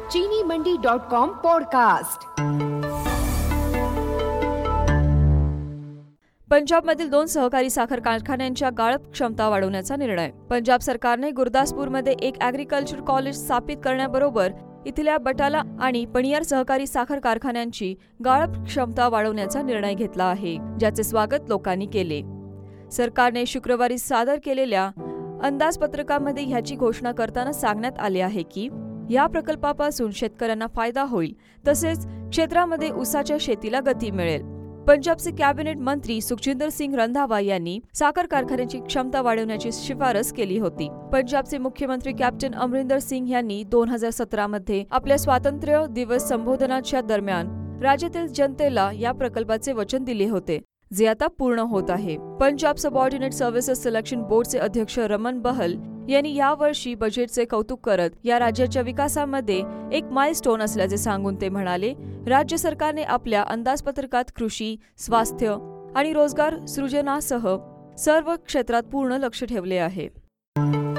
चीनीमंडी.com podcast. पंजाबमधील 2 सहकारी साखर कारखान्यांच्या गाळप क्षमता वाढवण्याचा निर्णय। पंजाब सरकारने गुरदासपूरमध्ये एक ॲग्रिकल्चर कॉलेज स्थापित करण्याबरोबर इथल्या बटाला आणि पणियार सहकारी साखर कारखान्यांची गाळप क्षमता वाढवण्याचा निर्णय घेतला आहे, ज्याचे स्वागत लोकांनी केले। सरकारने शुक्रवारी सादर केलेल्या अंदाजपत्रकामध्ये ह्याची घोषणा करताना सांगण्यात आले आहे की या प्रकल्पापासून शेतकऱ्यांना फायदा होईल, तसेच क्षेत्रामध्ये ऊसाच्या शेतीला गती मिळेल। पंजाबचे कॅबिनेट मंत्री सुखजिंदर सिंग रंधावा यांनी साखर कारखान्याची क्षमता वाढवण्याची शिफारस केली होती। पंजाबचे मुख्यमंत्री कॅप्टन अमरिंदर सिंग यांनी 2017 मध्ये आपल्या स्वातंत्र्य दिवस संबोधनाच्या दरम्यान राज्यातील जनतेला या प्रकल्पाचे वचन दिले होते, जे आता पूर्ण होत आहे। पंजाब सबऑर्डिनेट सर्व्हिसेस सिलेक्शन बोर्डचे अध्यक्ष रमन बहल यांनी यावर्षी बजेटचे कौतुक करत या राज्याच्या विकासामध्ये एक माइलस्टोन असल्याचे सांगून ते म्हणाले, राज्य सरकारने आपल्या अंदाजपत्रकात कृषी, स्वास्थ्य आणि रोजगार सृजनासह सर्व क्षेत्रात पूर्ण लक्ष ठेवले आहे।